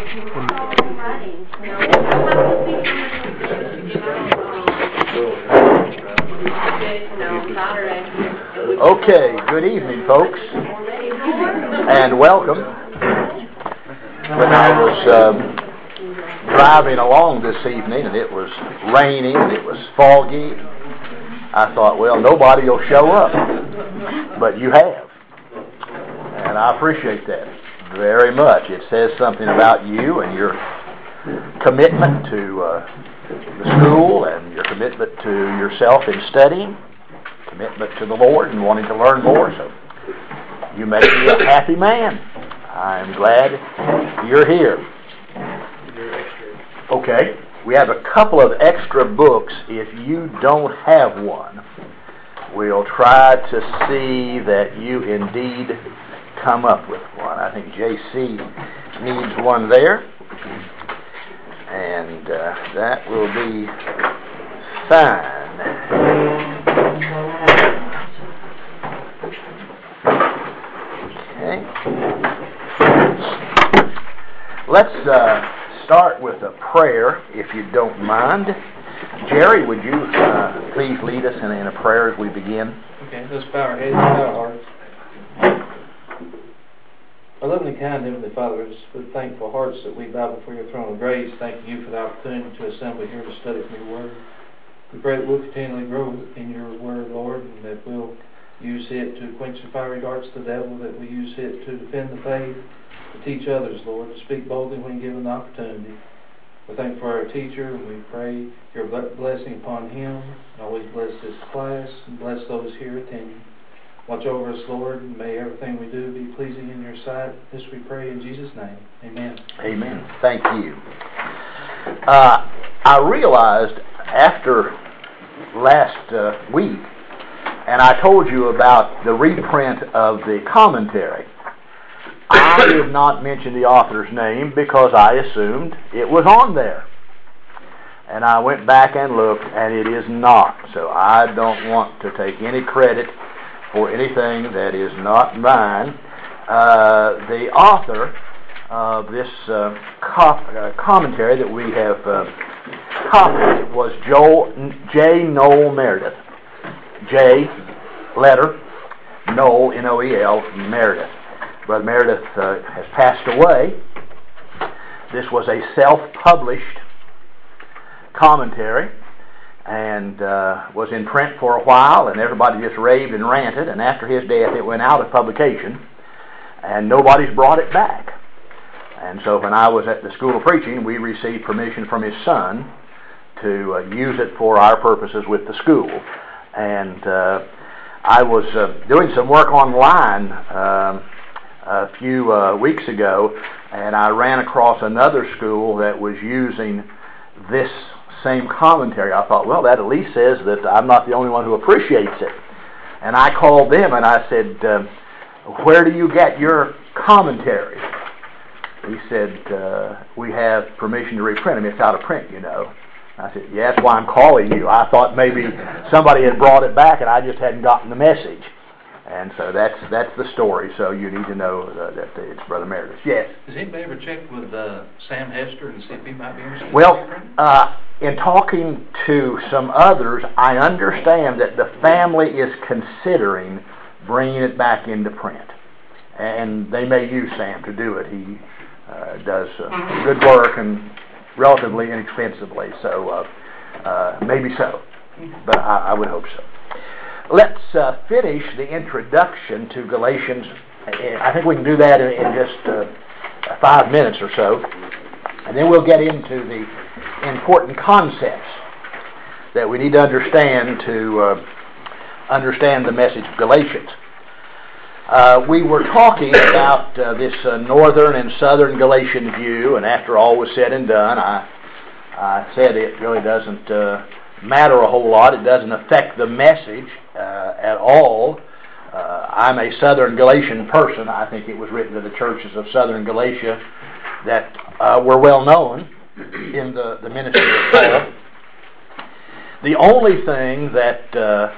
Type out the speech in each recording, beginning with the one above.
Okay, good evening, folks, and welcome. When I was driving along this evening, and it was raining, and it was foggy, I thought, well, nobody will show up, but you have, and I appreciate that very much. It says something about you and your commitment to the school and your commitment to yourself in studying, commitment to the Lord and wanting to learn more. So you make me a happy man. I'm glad you're here. Okay, we have a couple of extra books. If you don't have one, we'll try to see that you indeed come up with one. I think JC needs one there, and that will be fine. Okay. Let's start with a prayer, if you don't mind. Jerry, would you please lead us in a prayer as we begin? Okay, let's bow our heads and bow our hearts. Our loving, kind Heavenly Father, with thankful hearts that we bow before your throne of grace, thanking you for the opportunity to assemble here to study from your word. We pray that we'll continually grow in your word, Lord, and that we'll use it to quench the fiery darts of the devil, that we use it to defend the faith, to teach others, Lord, to speak boldly when given the opportunity. We thank you for our teacher, and we pray your blessing upon him, and always bless this class, and bless those here attending. Watch over us, Lord, and may everything we do be pleasing in your sight. This we pray in Jesus' name. Amen. Amen. Thank you. I realized after last week, and I told you about the reprint of the commentary, I did not mention the author's name because I assumed it was on there. And I went back and looked, and it is not. So I don't want to take any credit for anything that is not mine. The author of this commentary that we have copied was J. Noel Meredith. J, letter, Noel, N-O-E-L, Meredith. Brother Meredith has passed away. This was a self-published commentary, and was in print for a while, and everybody just raved and ranted, and after his death it went out of publication, and nobody's brought it back. And so when I was at the School of Preaching, we received permission from his son to use it for our purposes with the school. And I was doing some work online a few weeks ago, and I ran across another school that was using this same commentary. I thought, well, that at least says that I'm not the only one who appreciates it. And I called them and I said, where do you get your commentary? He said, we have permission to reprint them. It's out of print, you know. I said, yeah, that's why I'm calling you. I thought maybe somebody had brought it back and I just hadn't gotten the message. And so that's the story. So you need to know that it's Brother Meredith. Yes? Has anybody ever checked with Sam Hester and see if he might be interested? Well, in talking to some others, I understand that the family is considering bringing it back into print. And they may use Sam to do it. He does good work and relatively inexpensively. So maybe so. But I would hope so. Let's finish the introduction to Galatians. I think we can do that in just 5 minutes or so. And then we'll get into the important concepts that we need to understand the message of Galatians. We were talking about this northern and southern Galatian view, and after all was said and done, I said it really doesn't matter a whole lot. It doesn't affect the message at all. I'm a Southern Galatian person. I think it was written to the churches of Southern Galatia that were well known in the ministry of Paul. The only thing that,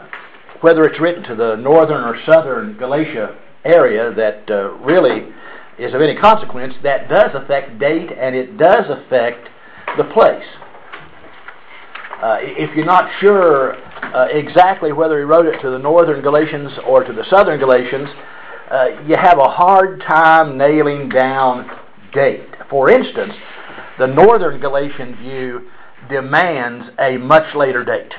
whether it's written to the northern or southern Galatia area, that really is of any consequence, that does affect date and it does affect the place. If you're not sure exactly whether he wrote it to the northern Galatians or to the southern Galatians, you have a hard time nailing down date. For instance, the northern Galatian view demands a much later date.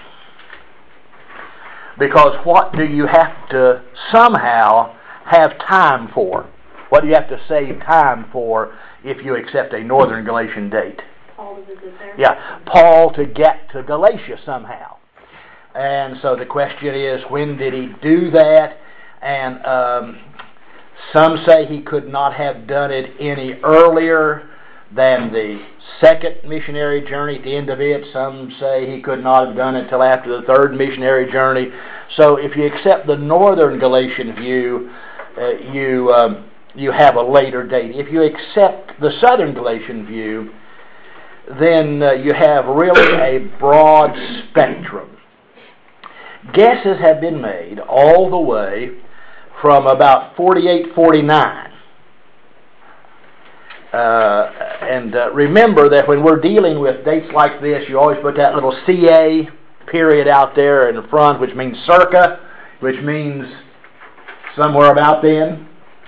Because what do you have to somehow have time for? What do you have to save time for if you accept a northern Galatian date? Paul to visit there? Yeah, Paul to get to Galatia somehow. And so the question is, when did he do that? And some say he could not have done it any earlier than the second missionary journey at the end of it. Some say he could not have done it until after the third missionary journey. So if you accept the northern Galatian view, you have a later date. If you accept the southern Galatian view, then you have really a broad spectrum. Guesses have been made all the way from about 48-49. And remember that when we're dealing with dates like this, you always put that little CA period out there in front, which means circa, which means somewhere about then.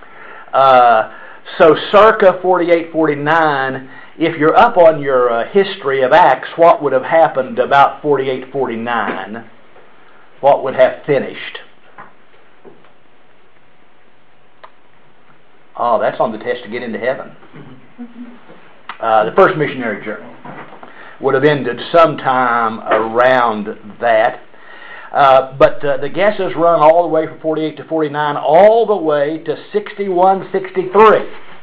So circa 48-49, if you're up on your history of Acts, what would have happened about 48-49? What would have finished? Oh, that's on the test to get into heaven. The first missionary journey would have ended sometime around that. But the guesses run all the way from 48 to 49, all the way to 61, 63.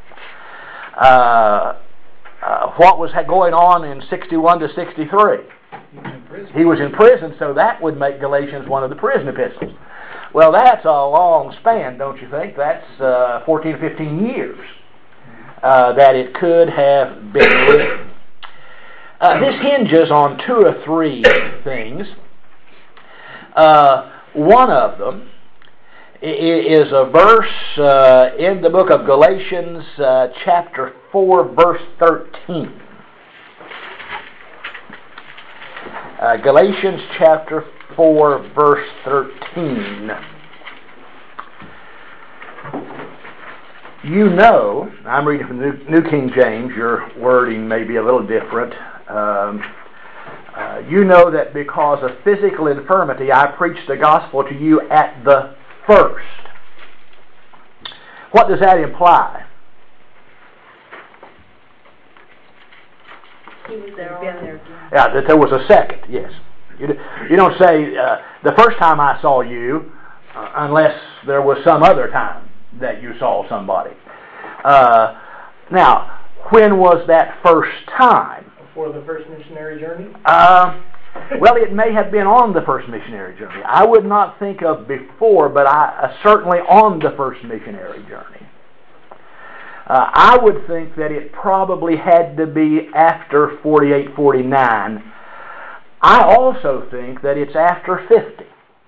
What was going on in 61 to 63? He was in prison, so that would make Galatians one of the prison epistles. Well, that's a long span, don't you think? That's 14 or 15 years that it could have been written. This hinges on two or three things. One of them is a verse in the book of Galatians, chapter 4, verse 13. Galatians chapter 4, verse 13. You know, I'm reading from the New King James, your wording may be a little different. You know that because of physical infirmity I preached the gospel to you at the first. What does that imply? He was there all there. Yeah, that there was a second, yes. You don't say, the first time I saw you, unless there was some other time that you saw somebody. Now, when was that first time? Before the first missionary journey? Well, it may have been on the first missionary journey. I would not think of before, but certainly on the first missionary journey. I would think that it probably had to be after 48, 49. I also think that it's after 50.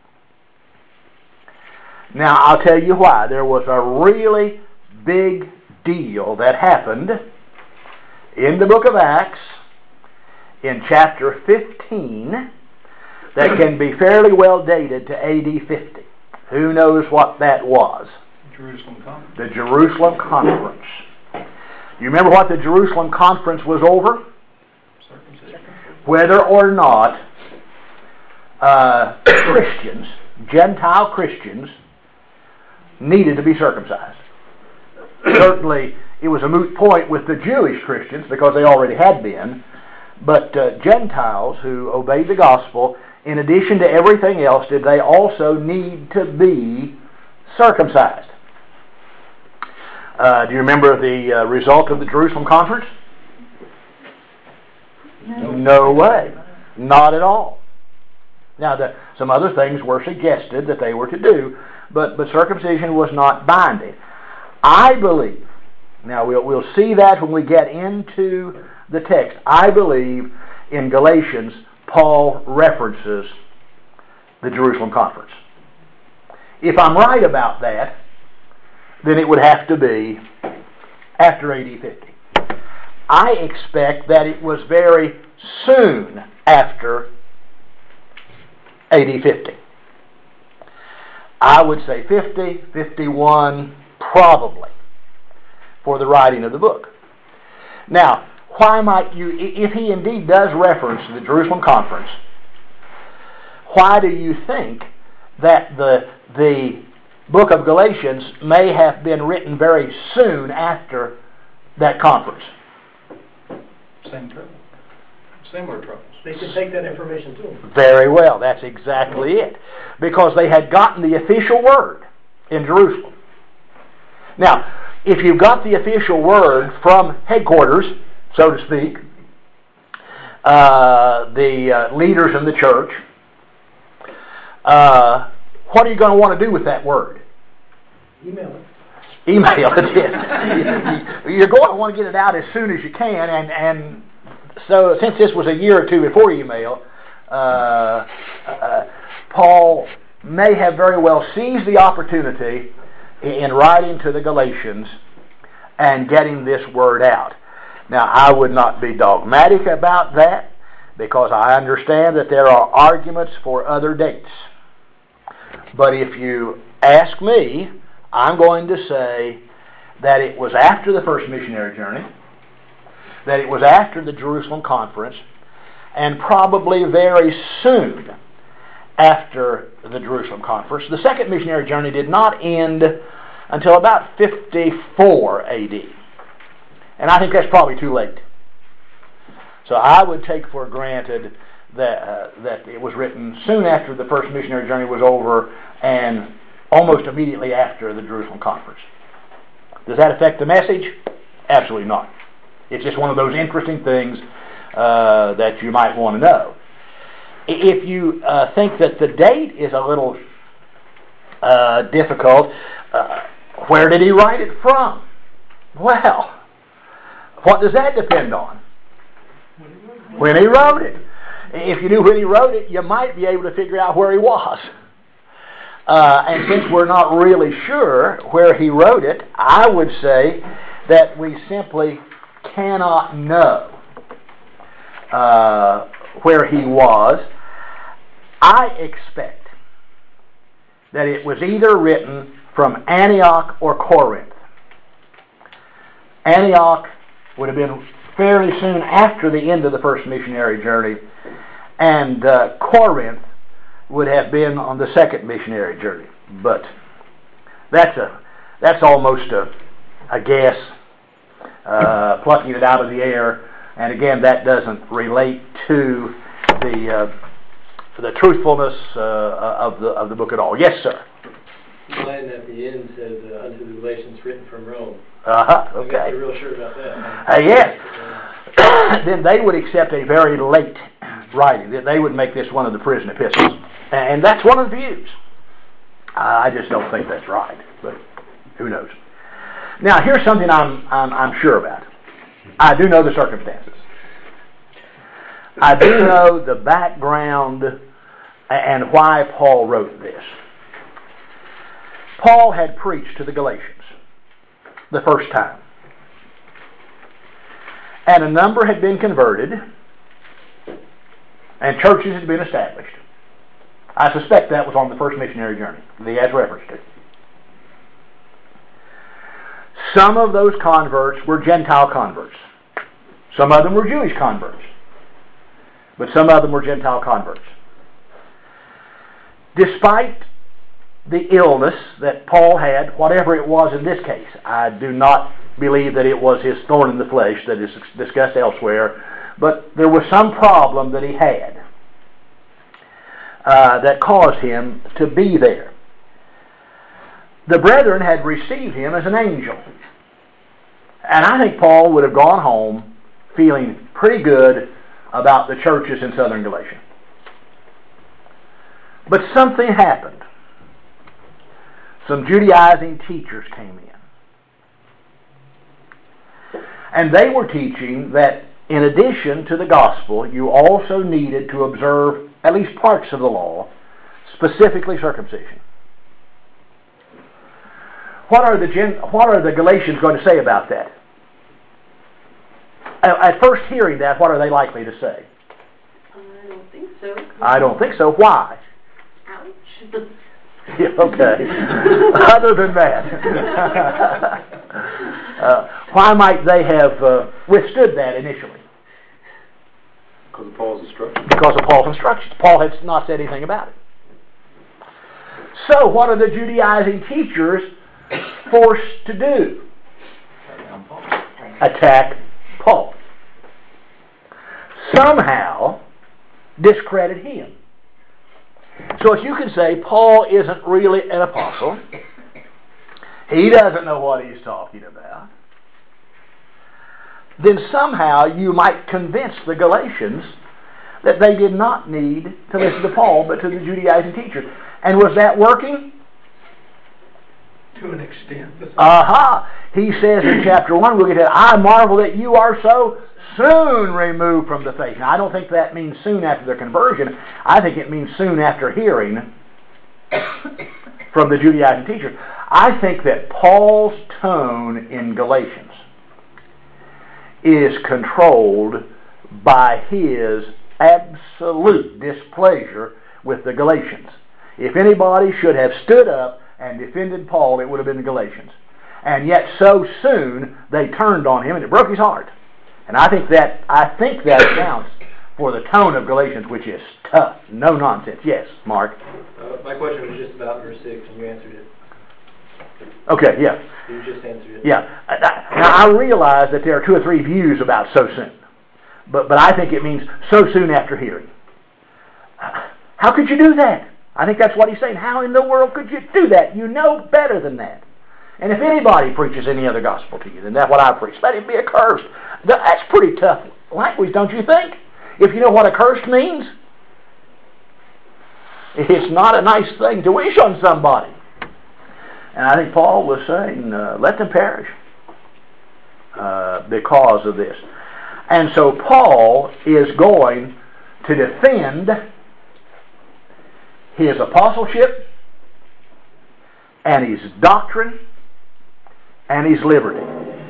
Now, I'll tell you why. There was a really big deal that happened in the book of Acts in chapter 15 that can be fairly well dated to AD 50. Who knows what that was? Jerusalem Conference. The Jerusalem Conference. You remember what the Jerusalem Conference was over? Circumcision. Whether or not Christians, Gentile Christians, needed to be circumcised. Certainly, it was a moot point with the Jewish Christians because they already had been. But Gentiles who obeyed the gospel, in addition to everything else, did they also need to be circumcised? Do you remember the result of the Jerusalem Conference? No way. Not at all. Now, some other things were suggested that they were to do, but circumcision was not binding. I believe, now we'll see that when we get into the text. I believe in Galatians, Paul references the Jerusalem Conference. If I'm right about that, then it would have to be after AD 50. I expect that it was very soon after AD 50. I would say 50, 51, probably, for the writing of the book. Now, why might you, if he indeed does reference the Jerusalem Conference, why do you think that the book of Galatians may have been written very soon after that conference? Same trouble. Similar troubles. They could take that information to them. Very well, that's exactly it. Because they had gotten the official word in Jerusalem. Now, if you've got the official word from headquarters, so to speak, the leaders in the church, what are you going to want to do with that word? Email it. Email it, yes. You're going to want to get it out as soon as you can, and so since this was a year or two before email, Paul may have very well seized the opportunity in writing to the Galatians and getting this word out. Now, I would not be dogmatic about that, because I understand that there are arguments for other dates. But if you ask me, I'm going to say that it was after the first missionary journey, that it was after the Jerusalem Conference, and probably very soon after the Jerusalem Conference. The second missionary journey did not end until about 54 AD. And I think that's probably too late. So I would take for granted that it was written soon after the first missionary journey was over and almost immediately after the Jerusalem Conference. Does that affect the message? Absolutely not. It's just one of those interesting things that you might want to know. If you think that the date is a little difficult, where did he write it from? Well, what does that depend on? When he wrote it. If you knew when he wrote it, you might be able to figure out where he was. And since we're not really sure where he wrote it, I would say that we simply cannot know where he was. I expect that it was either written from Antioch or Corinth. Antioch would have been fairly soon after the end of the first missionary journey, and Corinth would have been on the second missionary journey. But that's almost a guess, plucking it out of the air. And again, that doesn't relate to the truthfulness of the book at all. Yes, sir. The line at the end says, unto the Galatians written from Rome. Okay. I'm not real sure about that. Yes. Then they would accept a very late writing. They would make this one of the prison epistles. And that's one of the views. I just don't think that's right, but who knows. Now, here's something I'm sure about. I do know the circumstances. I do know the background and why Paul wrote this. Paul had preached to the Galatians the first time. And a number had been converted, and churches had been established. I suspect that was on the first missionary journey that he has reference to. Some of those converts were Gentile converts. Some of them were Jewish converts. But some of them were Gentile converts. Despite the illness that Paul had, whatever it was in this case, I do not believe that it was his thorn in the flesh that is discussed elsewhere, but there was some problem that he had that caused him to be there. The brethren had received him as an angel. And I think Paul would have gone home feeling pretty good about the churches in southern Galatia. But something happened. Some Judaizing teachers came in. And they were teaching that in addition to the gospel, you also needed to observe at least parts of the law, specifically circumcision. What are the Galatians going to say about that? At first hearing that, what are they likely to say? I don't think so. I don't think so. Why? Ouch. Yeah, okay. Other than that, why might they have withstood that initially? Because of Paul's instructions. Because of Paul's instructions. Paul had not said anything about it. So, what are the Judaizing teachers forced to do? Attack Paul. Somehow discredit him. So if you can say Paul isn't really an apostle, he doesn't know what he's talking about, then somehow you might convince the Galatians that they did not need to listen to Paul, but to the Judaizing teachers. And was that working? To an extent. Aha! He says in chapter 1, we'll get to it, I marvel that you are so soon removed from the faith. Now, I don't think that means soon after their conversion. I think it means soon after hearing from the Judaizing teachers. I think that Paul's tone in Galatians is controlled by his absolute displeasure with the Galatians. If anybody should have stood up and defended Paul, it would have been the Galatians. And yet so soon they turned on him and it broke his heart. And I think that accounts for the tone of Galatians, which is tough, no nonsense. Yes, Mark. My question was just about verse 6, and you answered it. Okay, yeah. You just answered it. Yeah. Now I realize that there are 2 or 3 views about so soon. But I think it means so soon after hearing. How could you do that? I think that's what he's saying. How in the world could you do that? You know better than that. And if anybody preaches any other gospel to you than that what I preach, let him be accursed. That's pretty tough language, don't you think? If you know what accursed means, it's not a nice thing to wish on somebody. And I think Paul was saying, let them perish because of this. And so Paul is going to defend his apostleship and his doctrine and his liberty.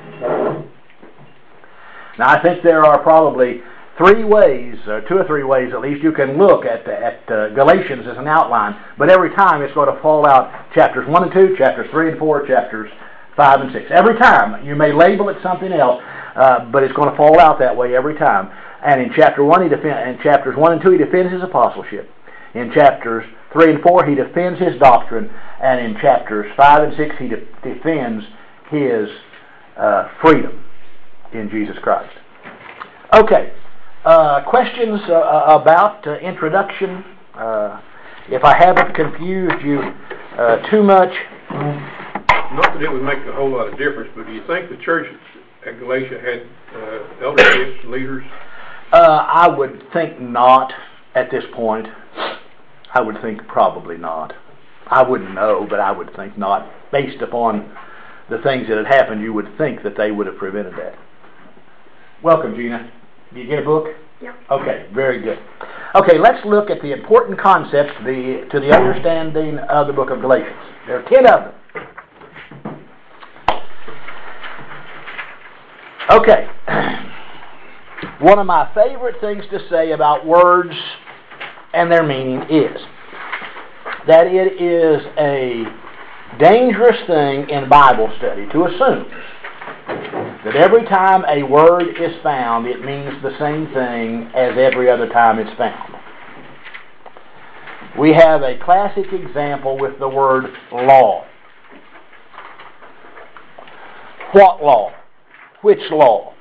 Now I think there are probably 3 ways, 2 or 3 ways at least, you can look at Galatians as an outline, but every time it's going to fall out chapters 1 and 2, chapters 3 and 4, chapters 5 and 6. Every time. You may label it something else, but it's going to fall out that way every time. And in chapter 1, in chapters 1 and 2, he defends his apostleship. In chapters 3 and 4, he defends his doctrine. And in chapters 5 and 6, he defends his freedom in Jesus Christ. Okay. Questions about introduction? If I haven't confused you too much. Not that it would make a whole lot of difference, but do you think the church at Galatia had elderships, leaders? I would think not at this point. I would think probably not. I wouldn't know, but I would think not. Based upon the things that had happened, you would think that they would have prevented that. Welcome, Gina. Did you get a book? Yeah. Okay, very good. Okay, let's look at the important concepts to the understanding of the book of Galatians. There are 10 of them. Okay. One of my favorite things to say about words and their meaning is that it is a dangerous thing in Bible study to assume that every time a word is found, it means the same thing as every other time it's found. We have a classic example with the word law. What law? Which law?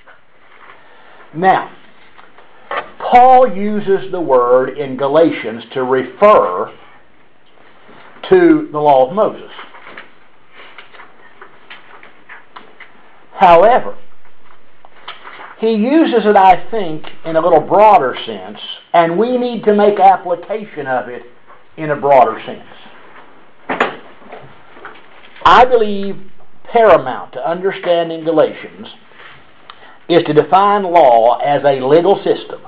Now, Paul uses the word in Galatians to refer to the law of Moses. However, he uses it, I think, in a little broader sense, and we need to make application of it in a broader sense. I believe paramount to understanding Galatians is to define law as a legal system.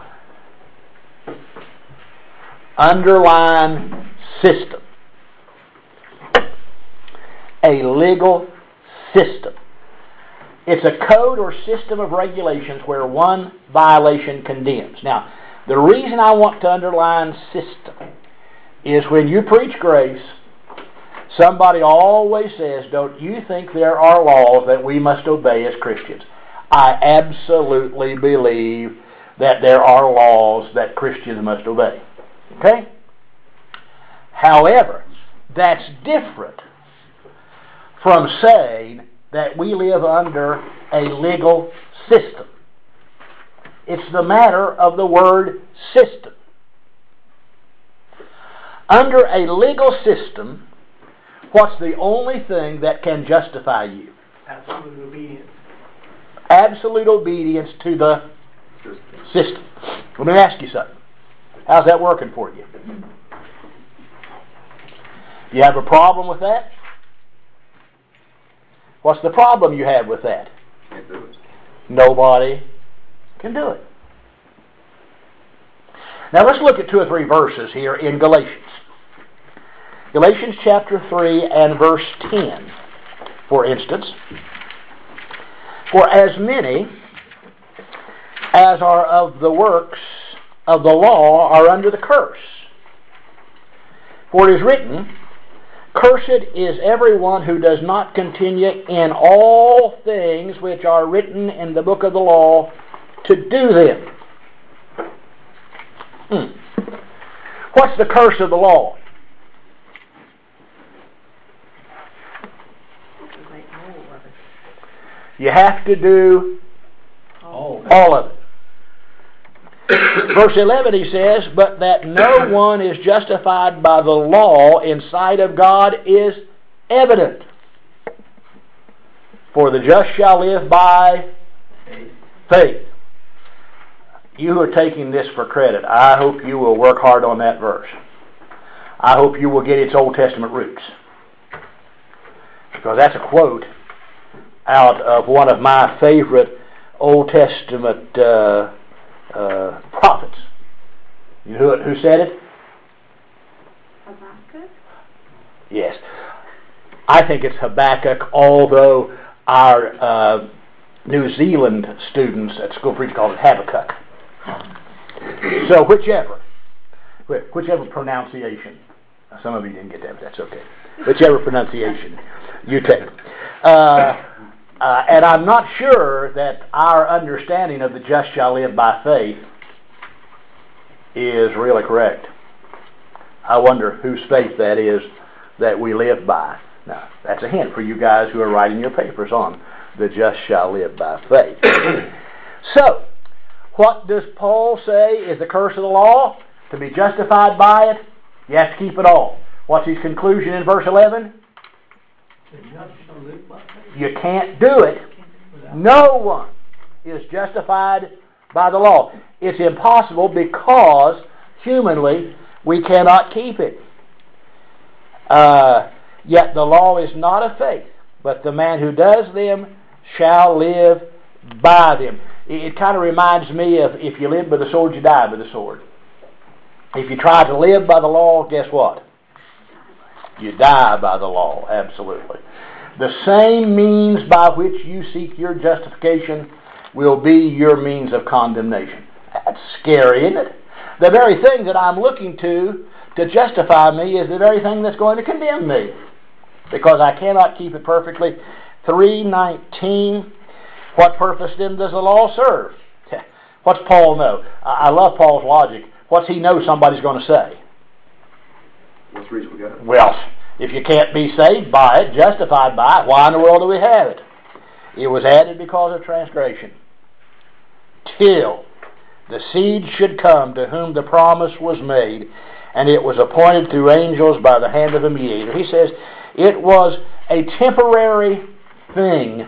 Underline system. A legal system. It's a code or system of regulations where one violation condemns. Now, the reason I want to underline system is when you preach grace, somebody always says, don't you think there are laws that we must obey as Christians? I absolutely believe that there are laws that Christians must obey. Okay? However, that's different from saying that we live under a legal system. It's the matter of the word system. Under a legal system, what's the only thing that can justify you? Absolute obedience. Absolute obedience to the system. Let me ask you something. How's that working for you? Do you have a problem with that? What's the problem you have with that? Can't do it. Nobody can do it. Now let's look at 2 or 3 verses here in Galatians. Galatians chapter 3 and verse 10, for instance. For as many as are of the works of the law are under the curse. For it is written, cursed is everyone who does not continue in all things which are written in the book of the law to do them. What's the curse of the law? You have to do all of it. Verse 11 he says, but that no one is justified by the law in sight of God is evident. For the just shall live by faith. You who are taking this for credit, I hope you will work hard on that verse. I hope you will get its Old Testament roots. Because that's a quote out of one of my favorite Old Testament prophets. You know who said it? Habakkuk? Yes. I think it's Habakkuk, although our New Zealand students at School Preach call it Habakkuk. So whichever pronunciation. Some of you didn't get that, but that's okay. Whichever pronunciation you take. And I'm not sure that our understanding of the just shall live by faith is really correct. I wonder whose faith that is that we live by. Now, that's a hint for you guys who are writing your papers on the just shall live by faith. So, what does Paul say is the curse of the law? To be justified by it, you have to keep it all. What's his conclusion in verse 11? You can't do it. No one is justified by the law. It's impossible because humanly we cannot keep it. Yet the law is not of faith, but the man who does them shall live by them. It kind of reminds me of if you live by the sword, you die by the sword. If you try to live by the law, guess what? You die by the law, absolutely. The same means by which you seek your justification will be your means of condemnation. That's scary, isn't it? The very thing that I'm looking to justify me is the very thing that's going to condemn me, because I cannot keep it perfectly. 3:19, what purpose then does the law serve? What's Paul know? I love Paul's logic. What's he know somebody's going to say? What's the reason we got it? Well, if you can't be saved by it, justified by it, why in the world do we have it? It was added because of transgression. Till the seed should come to whom the promise was made, and it was appointed through angels by the hand of a mediator. He says it was a temporary thing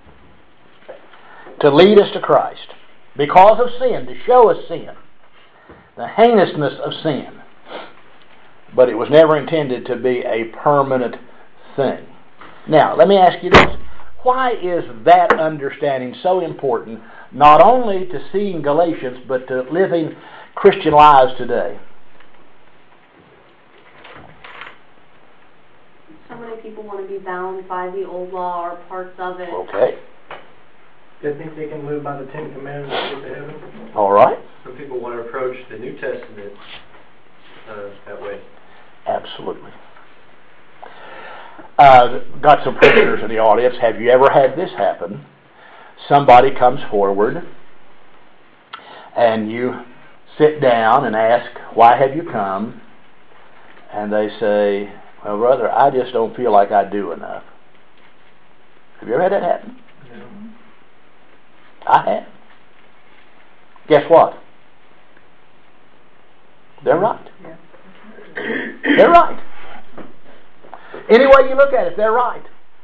to lead us to Christ because of sin, to show us sin, the heinousness of sin. But it was never intended to be a permanent thing. Now, let me ask you this. Why is that understanding so important, not only to seeing Galatians, but to living Christian lives today? So many people want to be bound by the old law or parts of it. Okay. They think they can live by the Ten Commandments to get to heaven. All right? Some people want to approach the New Testament that way. Absolutely. Got some prisoners in the audience. Have you ever had this happen? Somebody comes forward and you sit down and ask, why have you come? And they say, well, brother, I just don't feel like I do enough. Have you ever had that happen? No. I have. Guess what? They're right. They're right. Any way you look at it, they're right.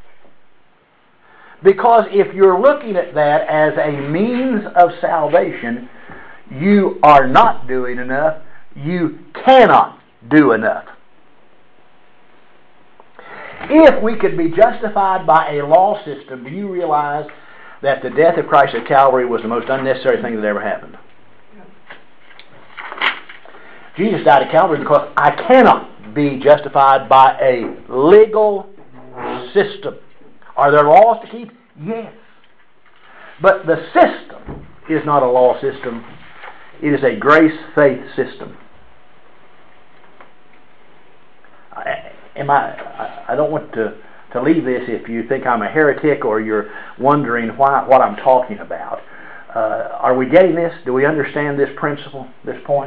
Because if you're looking at that as a means of salvation, you are not doing enough. You cannot do enough. If we could be justified by a law system, do you realize that the death of Christ at Calvary was the most unnecessary thing that ever happened? Jesus died at Calvary because I cannot be justified by a legal system. Are there laws to keep? Yes. But the system is not a law system. It is a grace-faith system. I don't want to leave this if you think I'm a heretic or you're wondering what I'm talking about. Are we getting this? Do we understand this principle, this point?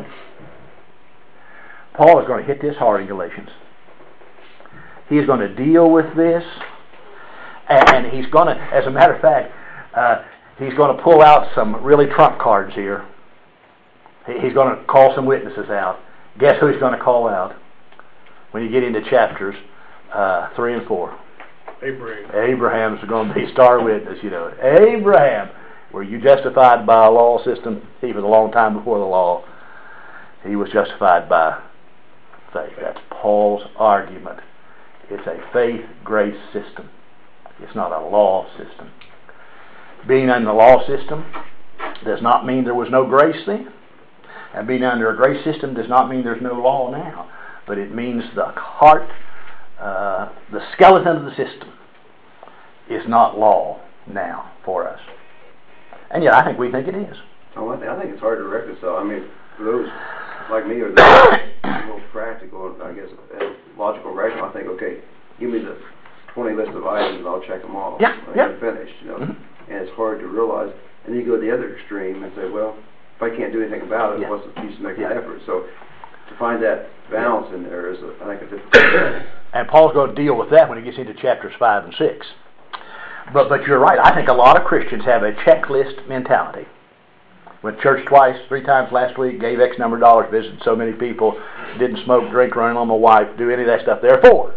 Paul is going to hit this hard in Galatians. He is going to deal with this, and he's going to, as a matter of fact, he's going to pull out some really trump cards here. He's going to call some witnesses out. Guess who he's going to call out when you get into chapters 3 and 4? Abraham. Abraham's going to be star witness, you know. Abraham, were you justified by a law system? He was a long time before the law. He was justified by faith. That's Paul's argument. It's a faith-grace system. It's not a law system. Being under the law system does not mean there was no grace then. And being under a grace system does not mean there's no law now. But it means the heart, the skeleton of the system is not law now for us. And yet I think we think it is. Oh, I think it's hard to reconcile. I mean, for those like me or the most practical, I guess, logical, rational, I think, okay, give me the 20 list of items and I'll check them off. Yeah, yeah. And finish, you know. Mm-hmm. And it's hard to realize. And then you go to the other extreme and say, well, if I can't do anything about it, what's the use of making an effort? So to find that balance in there is, I think, a difficult thing. And Paul's going to deal with that when he gets into chapters 5 and 6. But you're right. I think a lot of Christians have a checklist mentality. Went to church twice, 3 times last week, gave X number of dollars, visited so many people, didn't smoke, drink, run on my wife, do any of that stuff. Therefore,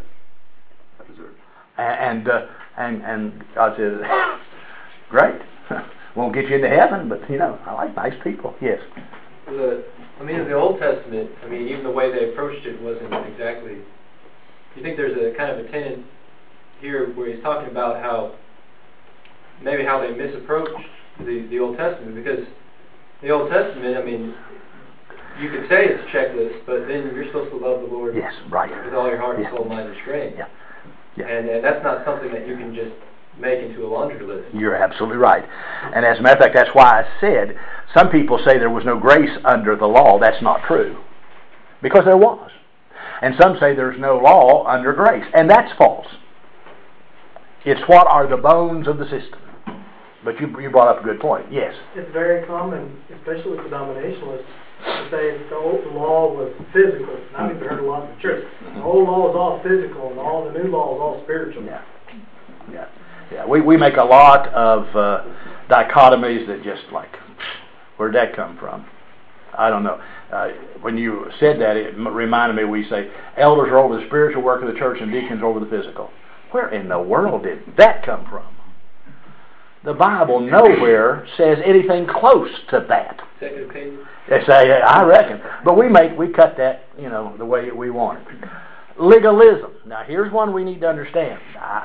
and God says, great, won't get you into heaven, but you know, I like nice people. Yes. In the Old Testament, even the way they approached it wasn't exactly. You think there's a kind of a tenet here where he's talking about how they misapproached the Old Testament, because the Old Testament, you could say it's a checklist, but then you're supposed to love the Lord yes, right. with all your heart, soul, mind, and strength. Yeah. Yeah. And that's not something that you can just make into a laundry list. You're absolutely right. And as a matter of fact, that's why I said, some people say there was no grace under the law. That's not true. Because there was. And some say there's no law under grace. And that's false. It's what are the bones of the system. But you brought up a good point. Yes. It's very common, especially with the denominationalists, to say the old law was physical. And I've even heard a lot in the church. The old law is all physical, and all the new law is all spiritual. Yeah. Yeah. Yeah. We make a lot of dichotomies that just like, where'd that come from? I don't know. When you said that, it reminded me, we say elders are over the spiritual work of the church and deacons are over the physical. Where in the world did that come from? The Bible nowhere says anything close to that. Second opinion. They say, I reckon. But we cut that, the way we want it. Legalism. Now, here's one we need to understand.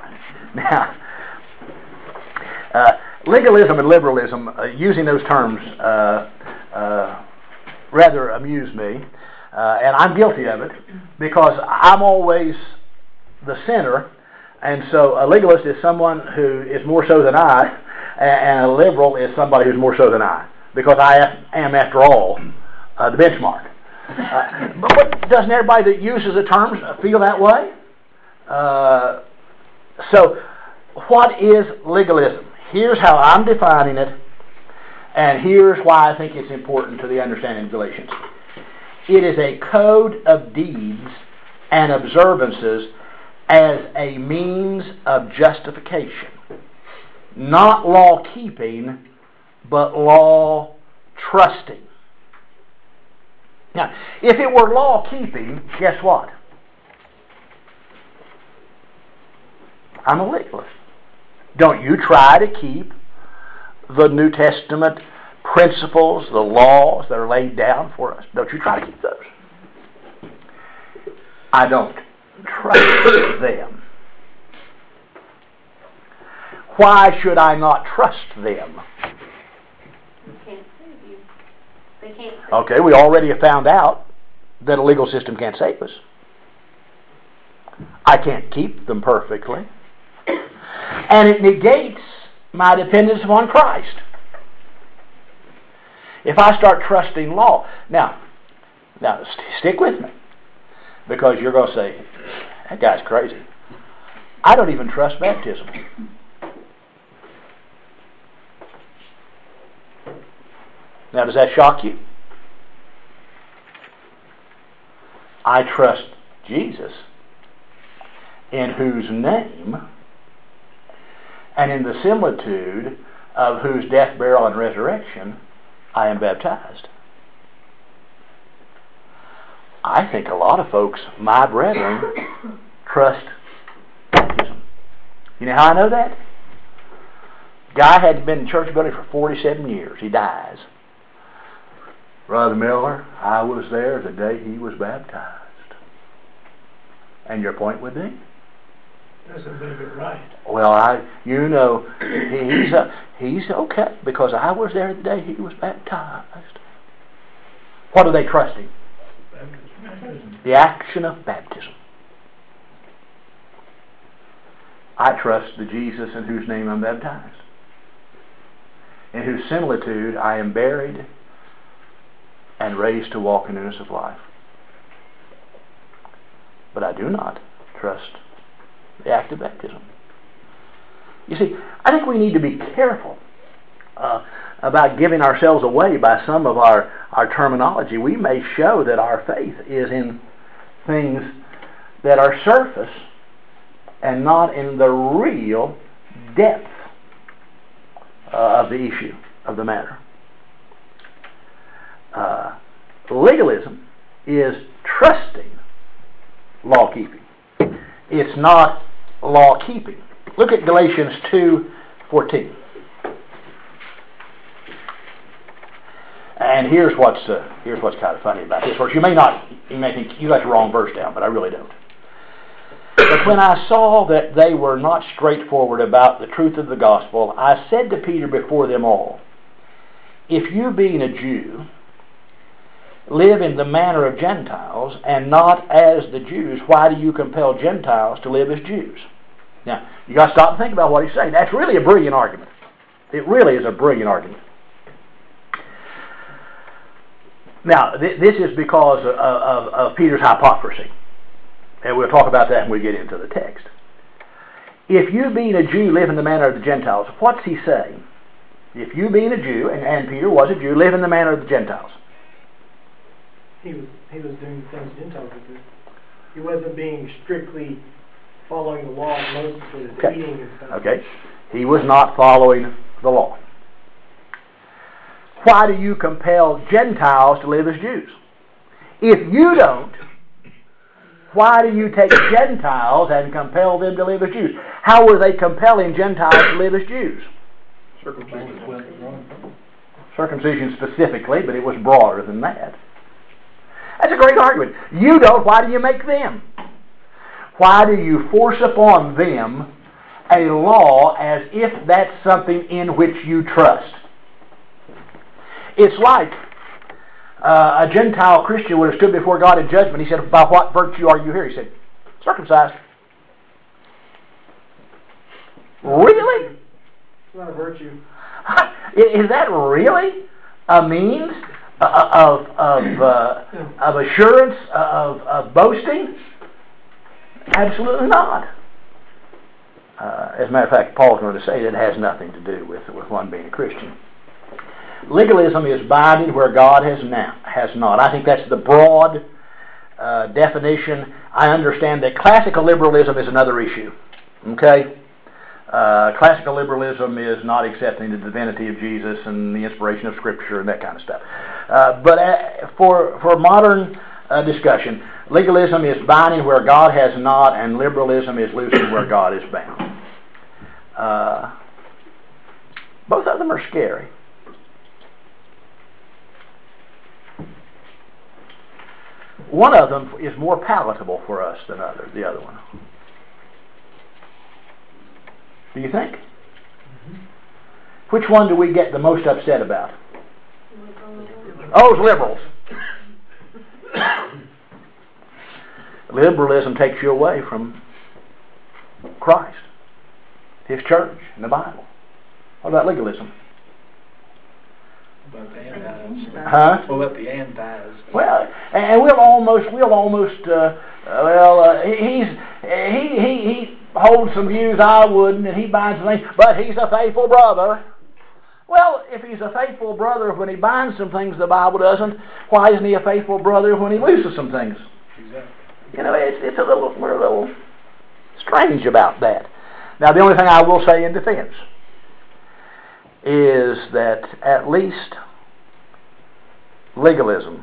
Legalism and liberalism, using those terms, rather amuse me. And I'm guilty of it because I'm always the sinner. And so a legalist is someone who is more so than I and a liberal is somebody who's more so than I, because I am, after all, the benchmark. But doesn't everybody that uses the terms feel that way? So, what is legalism? Here's how I'm defining it, and here's why I think it's important to the understanding of Galatians. It is a code of deeds and observances as a means of justification. Not law-keeping, but law-trusting. Now, if it were law-keeping, guess what? I'm a legalist. Don't you try to keep the New Testament principles, the laws that are laid down for us? Don't you try to keep those? I don't trust them. Why should I not trust them? Can't save you. They can't save Okay, we already have found out that a legal system can't save us. I can't keep them perfectly. And it negates my dependence upon Christ. If I start trusting law, now stick with me, because you're going to say, that guy's crazy. I don't even trust baptism. Now, does that shock you? I trust Jesus, in whose name and in the similitude of whose death, burial, and resurrection I am baptized. I think a lot of folks, my brethren, trust baptism. You know how I know that? Guy had been in church building for 47 years. He dies. Brother Miller, I was there the day he was baptized. And your point would be? Doesn't make it right. Well, he's okay, because I was there the day he was baptized. What are they trusting? Baptism. The action of baptism. I trust the Jesus in whose name I'm baptized, in whose similitude I am buried and raised to walk in newness of life. But I do not trust the act of baptism. You see, I think we need to be careful about giving ourselves away by some of our terminology. We may show that our faith is in things that are surface and not in the real depth of the issue, of the matter. Legalism is trusting law-keeping. It's not law-keeping. Look at Galatians 2:14. And here's what's kind of funny about this verse. You may think you got the wrong verse down, but I really don't. But when I saw that they were not straightforward about the truth of the gospel, I said to Peter before them all, if you, being a Jew, live in the manner of Gentiles and not as the Jews, why do you compel Gentiles to live as Jews? Now, you got to stop and think about what he's saying. That's really a brilliant argument. It really is a brilliant argument. Now, this is because of Peter's hypocrisy. And we'll talk about that when we get into the text. If you, being a Jew, live in the manner of the Gentiles, what's he saying? If you, being a Jew, and Peter was a Jew, live in the manner of the Gentiles. He was doing the things Gentiles would do. He wasn't being strictly following the law of Moses with his eating and stuff. Okay. He was not following the law. Why do you compel Gentiles to live as Jews? If you don't, why do you take Gentiles and compel them to live as Jews? How were they compelling Gentiles to live as Jews? Circumcision specifically, but it was broader than that. That's a great argument. You don't, why do you make them? Why do you force upon them a law as if that's something in which you trust? It's like a Gentile Christian would have stood before God in judgment. He said, by what virtue are you here? He said, circumcised. Really? not a virtue. Is that really a means of assurance, of boasting? Absolutely not. As a matter of fact, Paul's going to say that it has nothing to do with one being a Christian. Legalism is binding where God has not. I think that's the broad definition. I understand that classical liberalism is another issue. Okay? Classical liberalism is not accepting the divinity of Jesus and the inspiration of Scripture and that kind of stuff. But for modern discussion, legalism is binding where God has not, and liberalism is loosing where God is bound. Both of them are scary. One of them is more palatable for us than the other one. Do you think? Which one do we get the most upset about? Oh, it's liberals. Liberalism takes you away from Christ, His church, and the Bible. What about legalism? What about the antis? Huh? What about the antis? Well, and we'll almost. He holds some views I wouldn't, and he binds some things, but he's a faithful brother. Well, if he's a faithful brother when he binds some things the Bible doesn't, why isn't he a faithful brother when he looses some things? Exactly. You know, we're a little strange about that. Now, the only thing I will say in defense is that at least legalism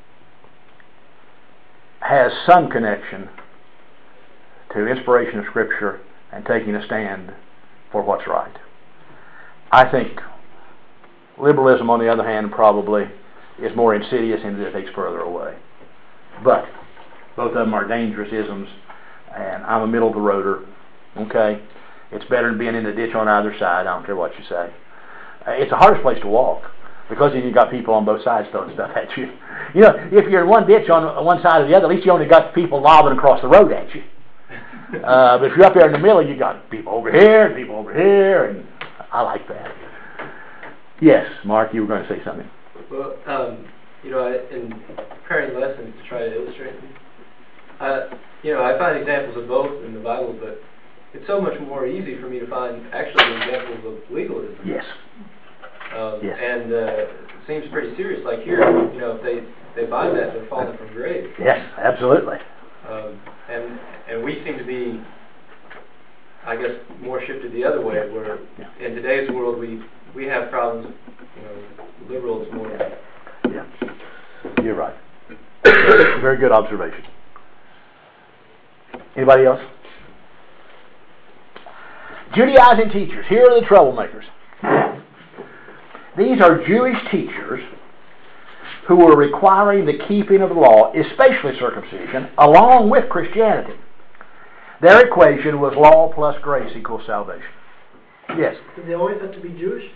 has some connection to inspiration of Scripture and taking a stand for what's right. I think liberalism, on the other hand, probably is more insidious in that it takes further away. But both of them are dangerous isms, and I'm a middle-of-the-roader. Okay? It's better than being in the ditch on either side. I don't care what you say. It's the hardest place to walk, because then you've got people on both sides throwing stuff at you. You know, if you're in one ditch on one side or the other, at least you only got people lobbing across the road at you. But if you're up there in the middle, you got people over here, and people over here, and I like that. Yes, Mark, you were going to say something. Well, in preparing lessons to try to illustrate them, I find examples of both in the Bible, but it's so much more easy for me to find actually examples of legalism. Yes. Yes. And it seems pretty serious. Like here, if they bind that, they're falling from grace. Yes, absolutely. And we seem to be, I guess, more shifted the other way, where in today's world we have problems. Liberals more. Yeah, you're right. Very good observation. Anybody else? Judaizing teachers. Here are the troublemakers. These are Jewish teachers who were requiring the keeping of the law, especially circumcision, along with Christianity. Their equation was law plus grace equals salvation. Yes? Did they always have to be Jewish?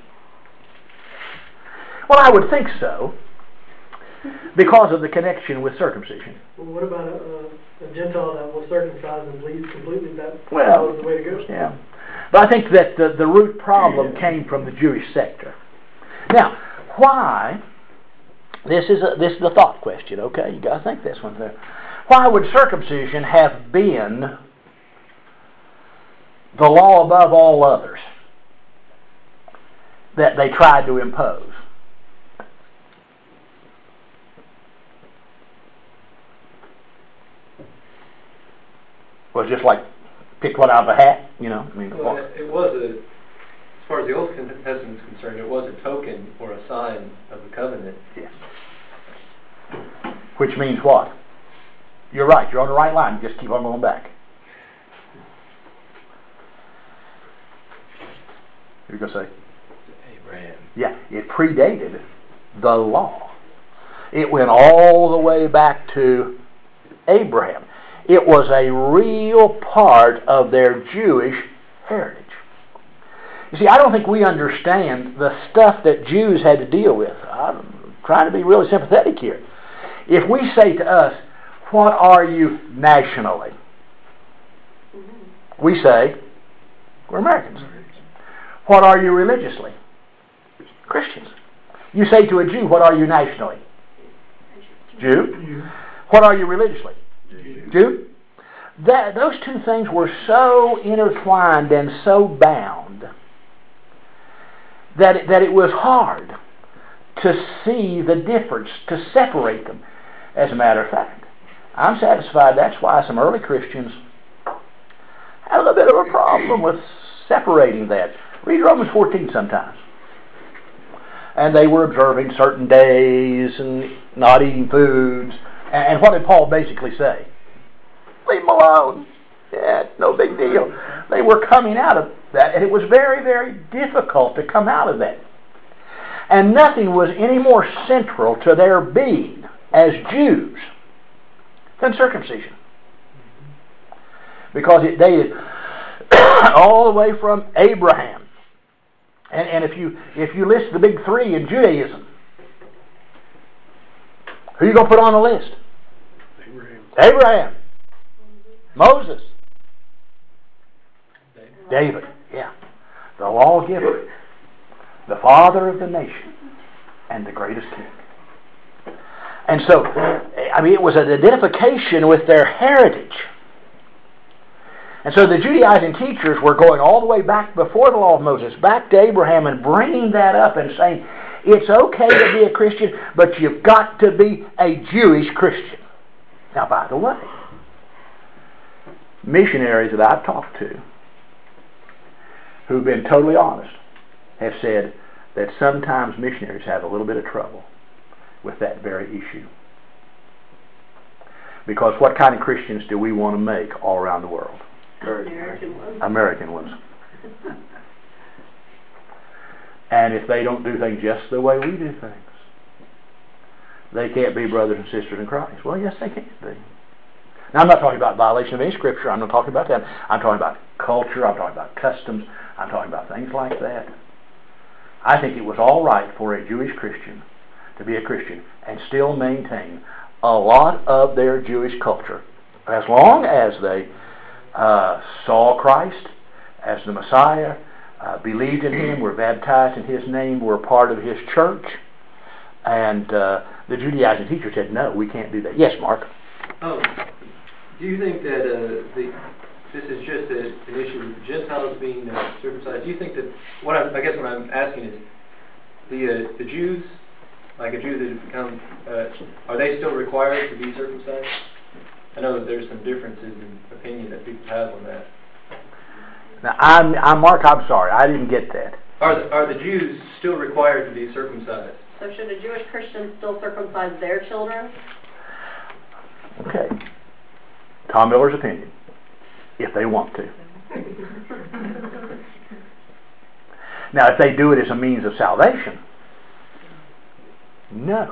Well, I would think so, because of the connection with circumcision. Well, what about a Gentile that was circumcised and believes completely that Well, was the way to go? Yeah. But I think that the root problem came from the Jewish sector. Now, why? This is the thought question. Okay, you got to think this one through. Why would circumcision have been the law above all others that they tried to impose? Was just like pick one out of a hat, It was as far as the Old Testament is concerned, it was a token or a sign of the covenant. Yes. Which means what? You're right. You're on the right line. Just keep on going back. What are you going to say? Abraham. Yeah, it predated the law. It went all the way back to Abraham. It was a real part of their Jewish heritage. You see, I don't think we understand the stuff that Jews had to deal with. I'm trying to be really sympathetic here. If we say to us, what are you nationally? We say, we're Americans. what are you religiously? Christians. You say to a Jew, what are you nationally? Jew. What are you religiously? Jew. Those two things were so intertwined and so bound that it was hard to see the difference, to separate them. As a matter of fact, I'm satisfied that's why some early Christians had a little bit of a problem with separating that. Read Romans 14 sometimes. And they were observing certain days and not eating foods. And what did Paul basically say? Leave them alone. Yeah, no big deal. They were coming out of that, and it was very, very difficult to come out of that. And nothing was any more central to their being as Jews than circumcision. Because it dated all the way from Abraham. And if you list the big three in Judaism, who are you going to put on the list? Abraham. Moses. David. Yeah. The lawgiver. The father of the nation. And the greatest king. And so, I mean, it was an identification with their heritage. And so the Judaizing teachers were going all the way back before the law of Moses, back to Abraham, and bringing that up and saying, it's okay to be a Christian, but you've got to be a Jewish Christian. Now, by the way, missionaries that I've talked to who've been totally honest have said that sometimes missionaries have a little bit of trouble with that very issue. Because what kind of Christians do we want to make all around the world? American ones. And if they don't do things just the way we do things, they can't be brothers and sisters in Christ. Well, yes, they can be. Now, I'm not talking about violation of any scripture. I'm not talking about that. I'm talking about culture. I'm talking about customs. I'm talking about things like that. I think it was all right for a Jewish Christian to be a Christian and still maintain a lot of their Jewish culture, as long as they saw Christ as the Messiah, believed in Him, were baptized in His name, were part of His church. And the Judaizing teacher said, no, we can't do that. Yes, Mark? Do you think that this is just an issue with Gentiles being circumcised? Do you think that, I guess what I'm asking is, the Jews, like a Jew that has become, are they still required to be circumcised? I know that there's some differences in opinion that people have on that. Now, Mark, I'm sorry, I didn't get that. Are the Jews still required to be circumcised? So should a Jewish Christian still circumcise their children? Okay. Tom Miller's opinion, if they want to. Now, if they do it as a means of salvation, no.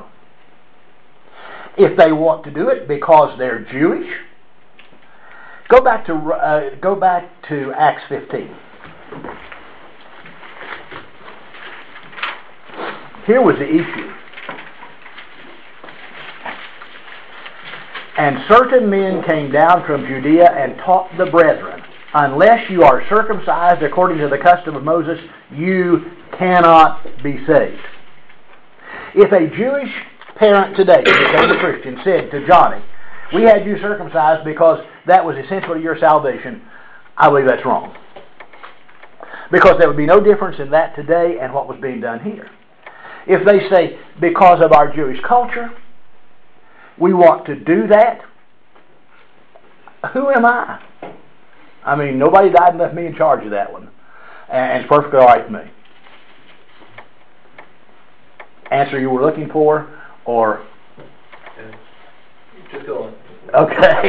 If they want to do it because they're Jewish, go back to Acts 15. Here was the issue. And certain men came down from Judea and taught the brethren, unless you are circumcised according to the custom of Moses, you cannot be saved. If a Jewish parent today, who became a Christian, said to Johnny, we had you circumcised because that was essential to your salvation, I believe that's wrong. Because there would be no difference in that today and what was being done here. If they say, because of our Jewish culture, we want to do that, who am I? I mean, nobody died and left me in charge of that one. And it's perfectly all right with me. Answer you were looking for, or... Just go on. Okay.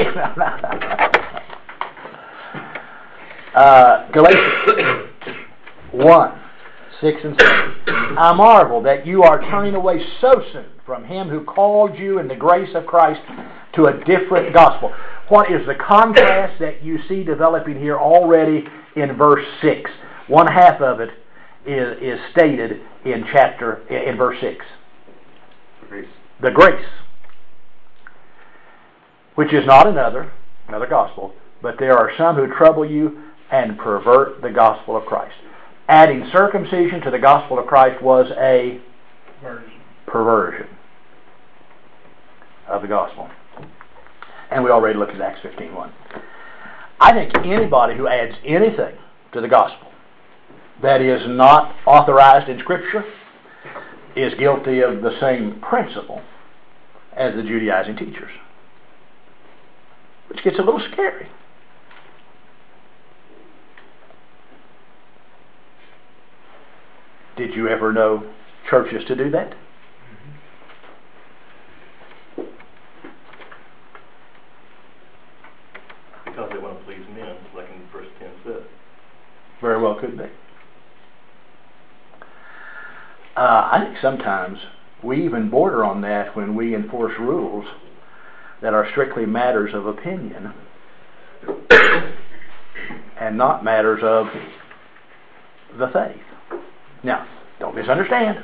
Galatians 1, 6 and 7. I marvel that you are turning away so soon from Him who called you in the grace of Christ to a different gospel. What is the contrast that you see developing here already in verse 6? One half of it is stated in verse 6. Grace. The grace, which is not another gospel, but there are some who trouble you and pervert the gospel of Christ. adding circumcision to the gospel of Christ was a perversion of the gospel. And we already looked at Acts 15:1. I think anybody who adds anything to the gospel that is not authorized in Scripture is guilty of the same principle as the Judaizing teachers, which gets a little scary. Did you ever know churches to do that? Because they want to please men, like in verse 10 said. Very well could be. I think sometimes we even border on that when we enforce rules that are strictly matters of opinion and not matters of the faith. Now, don't misunderstand.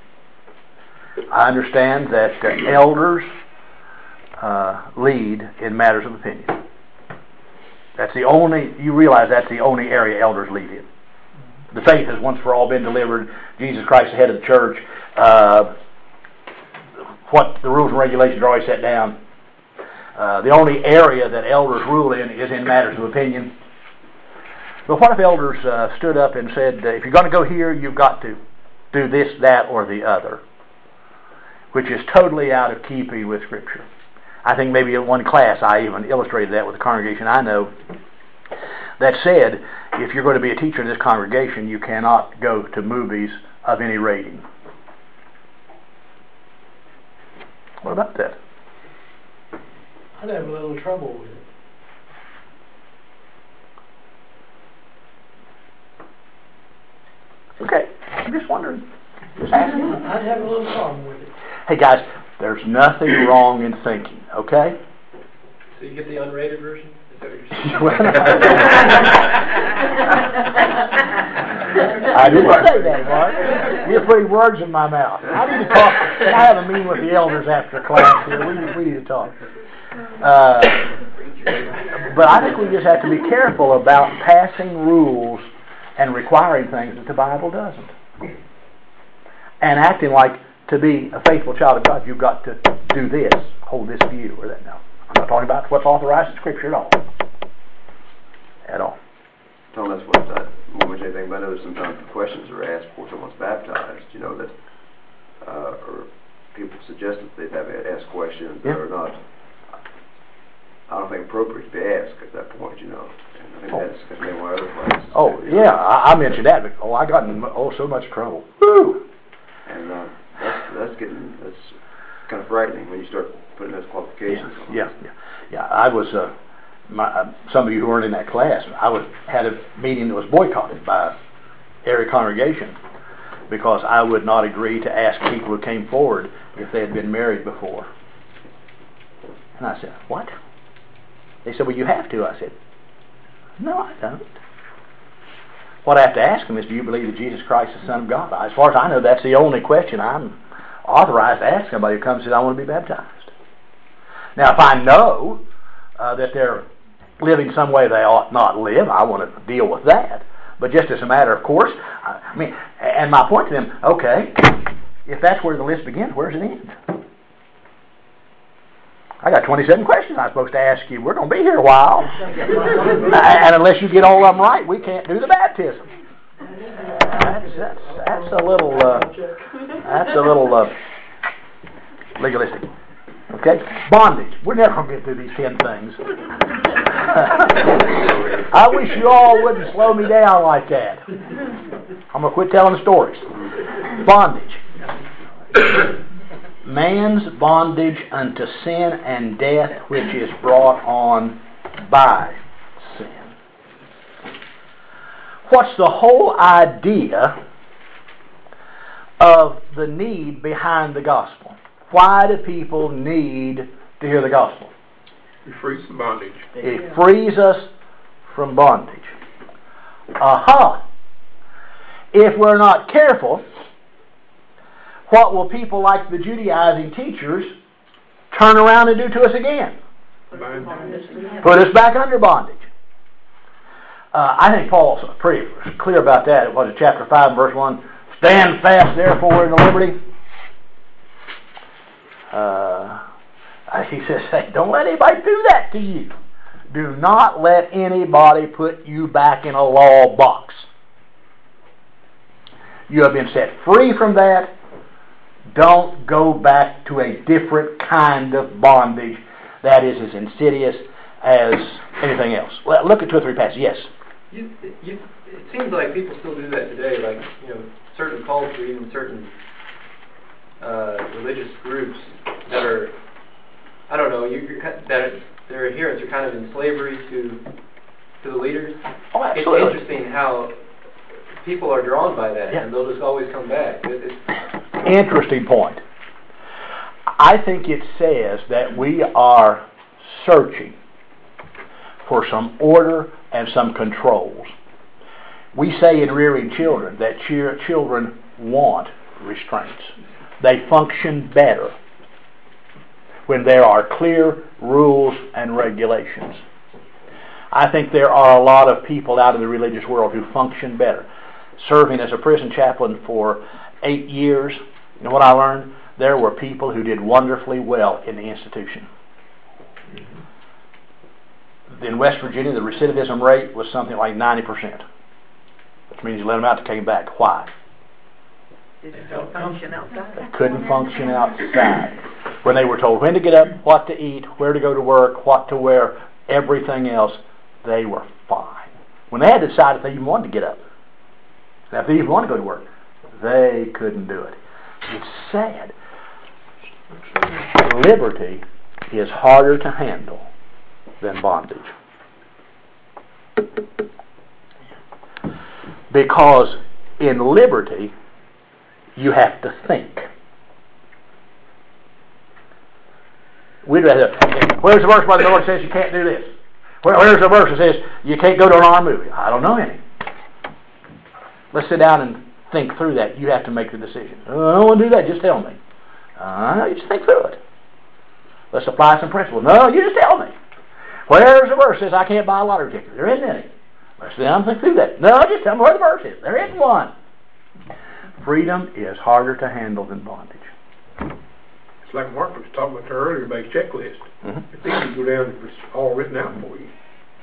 I understand that elders lead in matters of opinion. That's the only, you realize that's the only area elders lead in. The faith has once for all been delivered. Jesus Christ, the head of the church. What the rules and regulations are always set down. The only area that elders rule in is in matters of opinion. But what if elders stood up and said, if you're going to go here, you've got to do this, that, or the other, which is totally out of keeping with Scripture. I think maybe in one class I even illustrated that with a congregation I know that said, if you're going to be a teacher in this congregation, you cannot go to movies of any rating. What about that? I'd have a little trouble with it. Okay, I'm just wondering. Just asking. I'd have a little problem with it. Hey guys, there's nothing wrong in thinking, okay? So you get the unrated version? Is that what you're saying? I didn't say that, Mark. You're putting words in my mouth. I need to talk. Can I have a meeting with the elders after class here? We need to talk. But I think we just have to be careful about passing rules and requiring things that the Bible doesn't. And acting like to be a faithful child of God, you've got to do this, hold this view or that. No, I'm not talking about what's authorized in Scripture at all. At all. Tom, that's what I won't mention anything, but I know sometimes questions are asked before someone's baptized, you know, that, or people suggest that they've asked questions that are not, I don't think appropriate to be asked at that point, you know. And I think that's maybe one other places. Oh, too, yeah, I mentioned that, but I got in so much trouble. Woo! And that's kind of frightening when you start putting those qualifications on. Yeah. I was some of you who weren't in that class. Had a meeting that was boycotted by every congregation because I would not agree to ask people who came forward if they had been married before. And I said, "What?" They said, "Well, you have to." I said, "No, I don't. What I have to ask them is, do you believe that Jesus Christ is the Son of God?" As far as I know, that's the only question I'm authorized to ask somebody who comes and says, "I want to be baptized." Now, if I know that they're living some way they ought not live, I want to deal with that. But just as a matter of course, I mean, and my point to them, okay, if that's where the list begins, where does it end? I got 27 questions I'm supposed to ask you. We're going to be here a while. And unless you get all of them right, we can't do the baptism. That's a little legalistic. Okay? Bondage. We're never going to get through these 10 things. I wish you all wouldn't slow me down like that. I'm going to quit telling the stories. Bondage. Man's bondage unto sin and death, which is brought on by sin. What's the whole idea of the need behind the gospel? Why do people need to hear the gospel? It frees from bondage. It frees us from bondage. If we're not careful, what will people like the Judaizing teachers turn around and do to us again? Put us back under bondage. I think Paul's pretty clear about that. It was in chapter 5, verse 1. Stand fast, therefore, in the liberty. He says, hey, don't let anybody do that to you. Do not let anybody put you back in a law box. You have been set free from that. Don't go back to a different kind of bondage that is as insidious as anything else. Well, look at 2 or 3 passages. Yes? It seems like people still do that today, like, certain cults or even certain religious groups that are, I don't know, that their adherents are kind of in slavery to the leaders. Oh, absolutely. It's interesting how people are drawn by that, yeah. and they'll just always come back. Interesting point. I think it says that we are searching for some order and some controls. We say in rearing children that children want restraints. They function better when there are clear rules and regulations. I think there are a lot of people out in the religious world who function better. Serving as a prison chaplain for 8 years, you know what I learned? There were people who did wonderfully well in the institution. In West Virginia, the recidivism rate was something like 90%. Which means you let them out, they came back. Why? They don't function outside. They couldn't function outside. When they were told when to get up, what to eat, where to go to work, what to wear, everything else, they were fine. When they had to decide if they even wanted to get up, if they even wanted to go to work, they couldn't do it. It's sad. Liberty is harder to handle than bondage. Because in liberty, you have to think. We'd rather, where's the verse where the Lord says you can't do this? Where's the verse that says you can't go to an armed movie? I don't know any. Let's sit down and think through that. You have to make the decision. I don't want to do that. Just tell me. You just think through it. Let's apply some principles. No, you just tell me. Where's the verse that says I can't buy a lottery ticket? There isn't any. Let's sit down and think through that. No, just tell me where the verse is. There isn't one. Freedom is harder to handle than bondage. It's like Mark was talking about earlier about his checklist. Mm-hmm. It's easy to go down and it's all written out for you.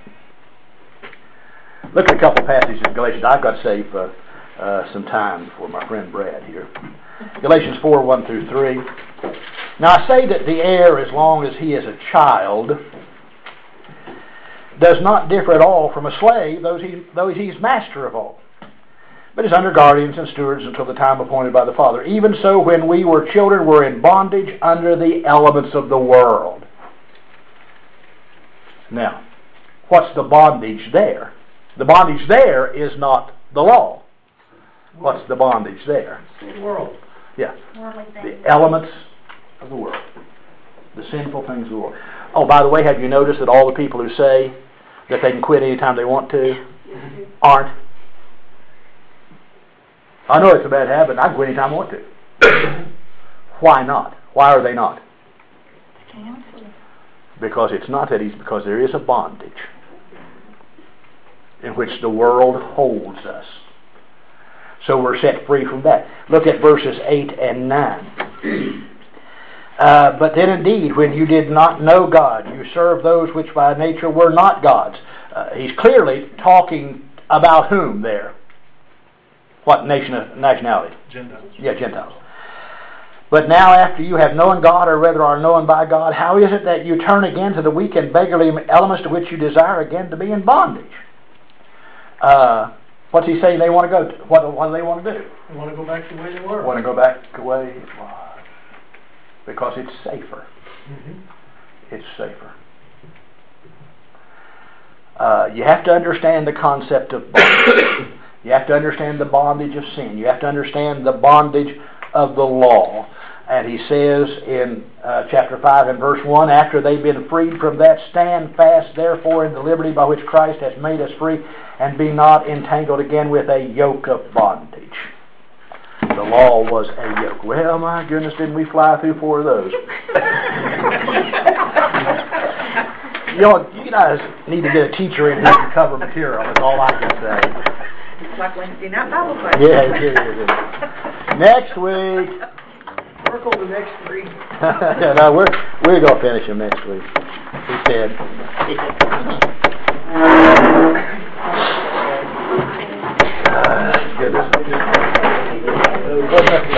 Look at a couple passages in Galatians. I've got to save some time for my friend Brad here. Galatians 4, 1 through 3. Now I say that the heir, as long as he is a child, does not differ at all from a slave, though he is master of all, but is under guardians and stewards until the time appointed by the Father. Even so, when we were children, we're in bondage under the elements of the world. Now, what's the bondage there? The bondage there is not the law. What's the bondage there? The world. Yeah. The elements of the world. The sinful things of the world. Oh, by the way, have you noticed that all the people who say that they can quit anytime they want to aren't? I know it's a bad habit. I can quit anytime I want to. Why not? Why are they not? Because it's not that easy. Because there is a bondage in which the world holds us. So we're set free from that. Look at verses 8 and 9. But then indeed, when you did not know God, you served those which by nature were not gods. He's clearly talking about whom there? What nationality? Gentiles. Yeah, Gentiles. But now after you have known God, or rather are known by God, how is it that you turn again to the weak and beggarly elements to which you desire again to be in bondage? What's he saying they want to go to? What do they want to do? They want to go back to the way they were. Want to go back the way it was. Because it's safer. Mm-hmm. It's safer. You have to understand the concept of bondage. You have to understand the bondage of sin. You have to understand the bondage of the law. And he says in chapter 5 and verse 1, after they've been freed from that, stand fast therefore in the liberty by which Christ has made us free, and be not entangled again with a yoke of bondage. The law was a yoke. Well, my goodness, didn't we fly through 4 of those? You guys need to get a teacher in here to cover material, that's all I can say. It's like Wednesday night Bible class. Yeah, it is. Next week. Work on the next 3. Yeah, no, we're gonna finish them next week. He said. Goodness.